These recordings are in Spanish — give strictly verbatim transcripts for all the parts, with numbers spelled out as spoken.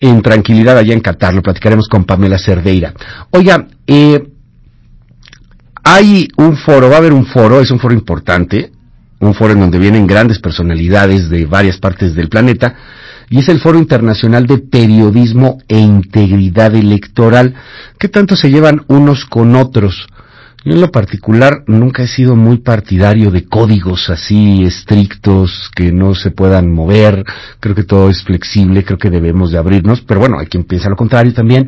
en tranquilidad allá en Qatar. Lo platicaremos con Pamela Cerdeira. Oiga, eh, hay un foro, va a haber un foro, es un foro importante, un foro en donde vienen grandes personalidades de varias partes del planeta, y es el Foro Internacional de Periodismo e Integridad Electoral. ¿Qué tanto se llevan unos con otros? Yo en lo particular nunca he sido muy partidario de códigos así estrictos que no se puedan mover. Creo que todo es flexible, creo que debemos de abrirnos, pero bueno, hay quien piensa lo contrario también.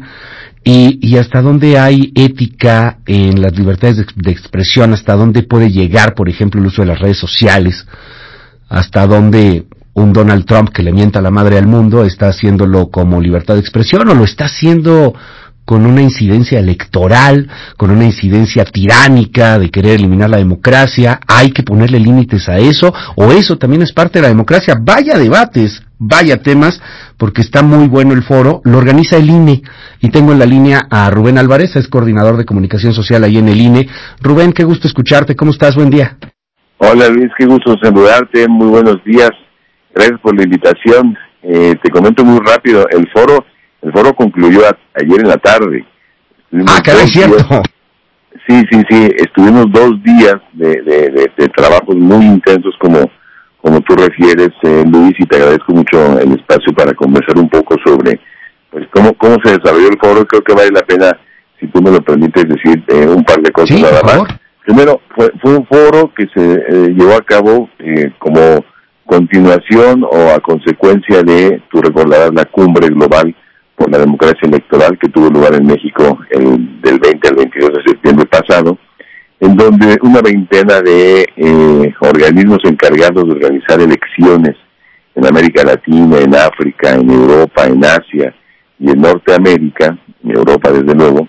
Y, y hasta dónde hay ética en las libertades de, de expresión, hasta dónde puede llegar, por ejemplo, el uso de las redes sociales, hasta dónde un Donald Trump que le mienta a la madre al mundo está haciéndolo como libertad de expresión o lo está haciendo con una incidencia electoral, con una incidencia tiránica de querer eliminar la democracia. Hay que ponerle límites a eso, o eso también es parte de la democracia. Vaya debates, vaya temas, porque está muy bueno el foro. Lo organiza el I N E, y tengo en la línea a Rubén Álvarez, es coordinador de comunicación social ahí en el I N E. Rubén, qué gusto escucharte, ¿cómo estás? Buen día. Hola Luis, qué gusto saludarte, muy buenos días, gracias por la invitación. Eh, te comento muy rápido, el foro el foro concluyó a, ayer en la tarde. Ah, caray, cierto. Días, sí, sí, sí, estuvimos dos días de, de, de, de trabajos muy intensos como, como tú refieres, eh, Luis, y te agradezco mucho el espacio para conversar un poco sobre pues cómo, cómo se desarrolló el foro. Creo que vale la pena, si tú me lo permites, decir eh, un par de cosas. Sí, nada por más. favor. Primero, fue, fue un foro que se eh, llevó a cabo eh, como continuación o a consecuencia de, tú recordarás, la cumbre global por la democracia electoral que tuvo lugar en México el, del veinte al veintidós de septiembre pasado, en donde una veintena de eh, organismos encargados de organizar elecciones en América Latina, en África, en Europa, en Asia y en Norteamérica, en Europa desde luego,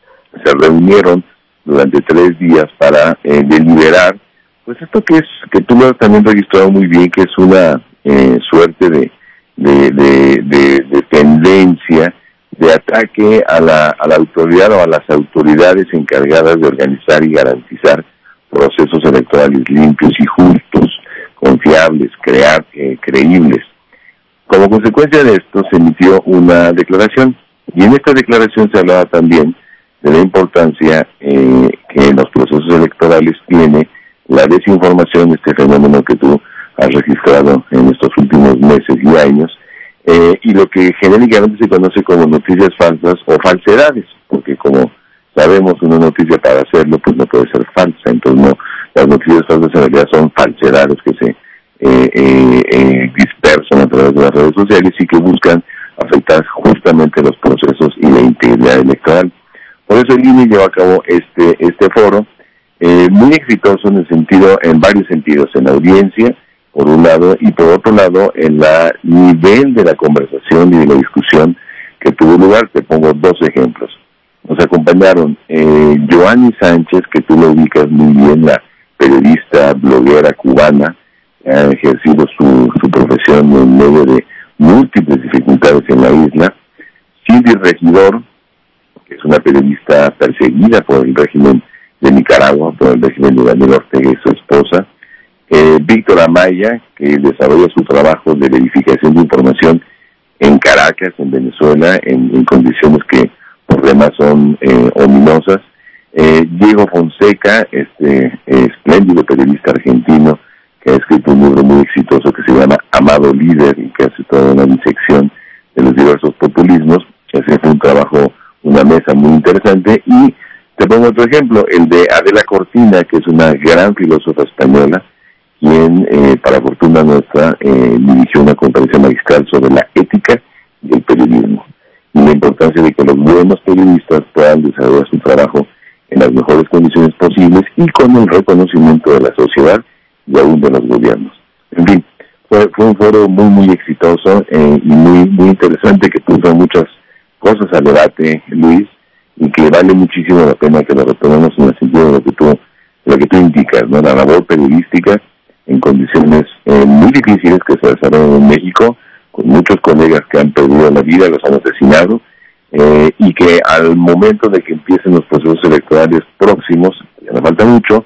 se reunieron durante tres días para eh, deliberar, pues esto que es, que tú lo has también registrado muy bien, que es una eh, suerte de, de, de, de, de tendencia de ataque a la, a la autoridad o a las autoridades encargadas de organizar y garantizar procesos electorales limpios y justos, confiables, crear, eh, creíbles. Como consecuencia de esto se emitió una declaración, y en esta declaración se hablaba también de la importancia eh, que en los procesos electorales tiene la desinformación, este fenómeno que tú has registrado en estos últimos meses y años, eh, y lo que genéricamente se conoce como noticias falsas o falsedades, porque como sabemos, una noticia para hacerlo pues no puede ser falsa. Entonces no, las noticias falsas en realidad son falsedades que se eh, eh, eh, dispersan a través de las redes sociales y que buscan afectar justamente los procesos y la integridad electoral. Por eso el I N E llevó a cabo este este foro, eh, muy exitoso en el sentido, en varios sentidos, en la audiencia, por un lado, y por otro lado, en la nivel de la conversación y de la discusión que tuvo lugar. Te pongo dos ejemplos. Nos acompañaron eh, Joanny Sánchez, que tú lo ubicas muy bien, la periodista, bloguera cubana, que ha ejercido su, su profesión en medio de múltiples dificultades en la isla. Cindy Regidor, que es una periodista perseguida por el régimen de Nicaragua, por el régimen de Daniel Ortega y su esposa. Eh, Víctor Amaya, que desarrolla su trabajo de verificación de información en Caracas, en Venezuela, en, en condiciones que por demás son eh, ominosas. Eh, Diego Fonseca, este eh, espléndido periodista argentino, que ha escrito un libro muy exitoso que se llama Amado Líder y que hace toda una disección de los diversos populismos, que hace un trabajo, una mesa muy interesante. Y te pongo otro ejemplo, el de Adela Cortina, que es una gran filósofa española, quien, eh, para fortuna nuestra, eh, dirigió una conferencia magistral sobre la ética del periodismo y la importancia de que los buenos periodistas puedan desarrollar su trabajo en las mejores condiciones posibles y con el reconocimiento de la sociedad y aún de los gobiernos. En fin, fue, fue un foro muy, muy exitoso eh, y muy, muy interesante, que puso muchas cosas al debate, Luis, y que vale muchísimo la pena que lo retomemos en el sentido de lo que tú, de lo que tú indicas, ¿no? La labor periodística en condiciones eh, muy difíciles que se desarrollan en México, con muchos colegas que han perdido la vida, los han asesinado, eh, y que al momento de que empiecen los procesos electorales próximos, ya no falta mucho,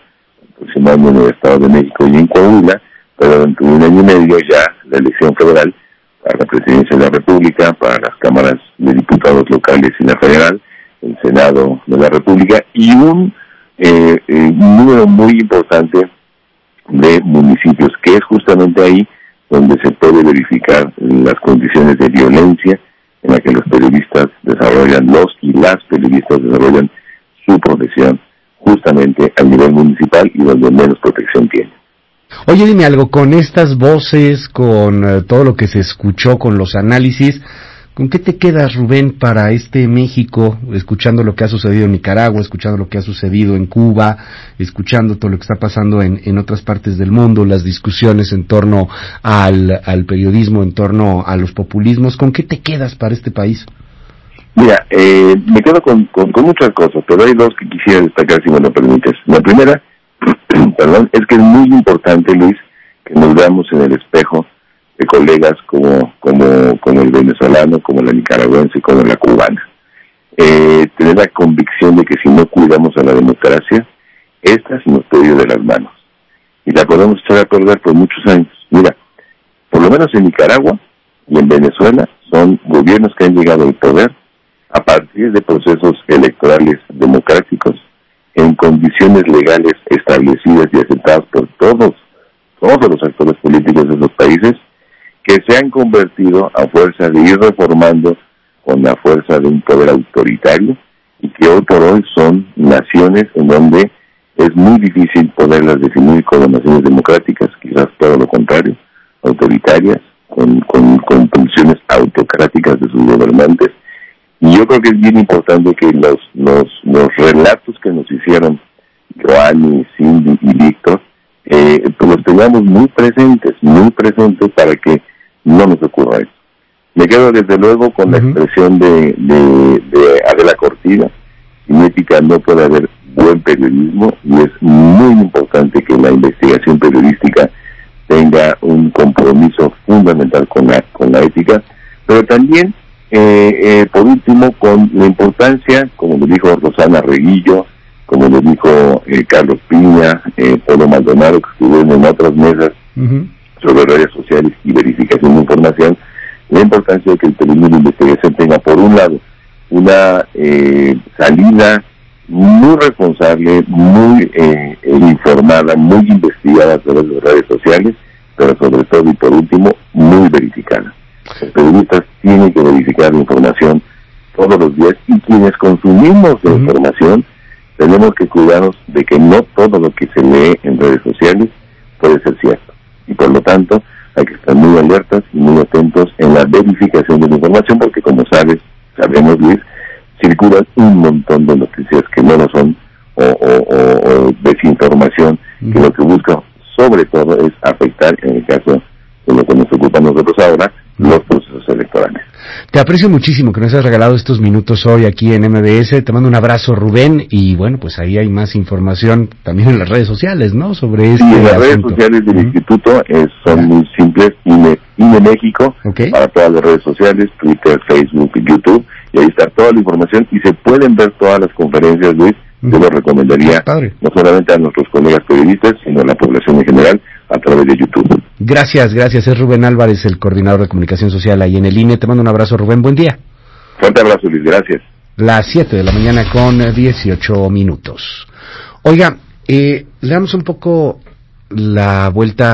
aproximadamente en el Estado de México y en Coahuila, pero dentro de un año y medio ya la elección federal, para la presidencia de la República, para las cámaras de diputados locales y la federal, el Senado de la República, y un eh, eh, número muy importante de municipios, que es justamente ahí donde se puede verificar las condiciones de violencia en la que los periodistas desarrollan, los y las periodistas desarrollan su profesión, justamente a nivel municipal y donde menos protección tiene. Oye, dime algo, con estas voces, con uh, todo lo que se escuchó, con los análisis, ¿con qué te quedas, Rubén, para este México, escuchando lo que ha sucedido en Nicaragua, escuchando lo que ha sucedido en Cuba, escuchando todo lo que está pasando en, en otras partes del mundo, las discusiones en torno al, al periodismo, en torno a los populismos? ¿Con qué te quedas para este país? Mira, eh, me quedo con, con, con muchas cosas, pero hay dos que quisiera destacar, si me lo permites. La primera, perdón, es que es muy importante, Luis, que nos veamos en el espejo de colegas como como como el venezolano, como la nicaragüense, como la cubana. Eh, tener la convicción de que si no cuidamos a la democracia, esta se nos puede ir de las manos. Y la podemos echar a perder por muchos años. Mira, por lo menos en Nicaragua y en Venezuela son gobiernos que han llegado al poder a partir de procesos electorales democráticos en condiciones legales establecidas y aceptadas por todos, todos los actores políticos de los países, que se han convertido a fuerza de ir reformando con la fuerza de un poder autoritario y que hoy por hoy son naciones en donde es muy difícil poderlas definir como naciones democráticas, quizás todo lo contrario, autoritarias, con, con, con funciones autocráticas de sus gobernantes. Y yo creo que es bien importante que los los, los relatos que nos hicieron Joanny, Cindy y Víctor, eh, pues los tengamos muy presentes, muy presentes para que no nos ocurra eso. Me quedo desde luego con uh-huh. la expresión de, de, de Adela Cortina: sin ética no puede haber buen periodismo, y es muy importante que la investigación periodística tenga un compromiso fundamental con la, con la ética, pero también Eh, eh, por último, con la importancia, como lo dijo Rosana Reguillo, como lo dijo eh, Carlos Piña, eh, Polo Maldonado, que estuvieron en otras mesas uh-huh. sobre redes sociales y verificación de información, la importancia de que el periodismo de investigación tenga, por un lado, una eh, salida muy responsable, muy eh, informada, muy investigada a través de las redes sociales, pero sobre todo y por último, muy verificada. Los periodistas tienen que verificar la información todos los días, y quienes consumimos la uh-huh. información tenemos que cuidarnos de que no todo lo que se lee en redes sociales puede ser cierto, y por lo tanto hay que estar muy alertas y muy atentos en la verificación de la información, porque como sabes, sabemos, Luis, circulan un montón de noticias que no lo son, o, o, o, o desinformación, uh-huh. que lo que busca sobre todo es afectar, en el caso de lo que nos ocupa a nosotros ahora, los procesos electorales. Te aprecio muchísimo que nos hayas regalado estos minutos hoy aquí en M B S. Te mando un abrazo, Rubén, y bueno, pues ahí hay más información también en las redes sociales, ¿no? Sobre este Sí, las asunto. redes sociales del uh-huh. instituto eh, son uh-huh. muy simples: INE, INE México, okay. para todas las redes sociales, Twitter, Facebook y YouTube, y ahí está toda la información, y se pueden ver todas las conferencias, Luis. Uh-huh. Yo lo recomendaría no solamente a nuestros colegas periodistas, sino a la población en general, a través de YouTube. Gracias, gracias. Es Rubén Álvarez, el coordinador de comunicación social ahí en el I N E. Te mando un abrazo, Rubén. Buen día. Fuerte abrazo, Luis. Gracias. Las siete de la mañana con dieciocho minutos. Oiga, eh, le damos un poco la vuelta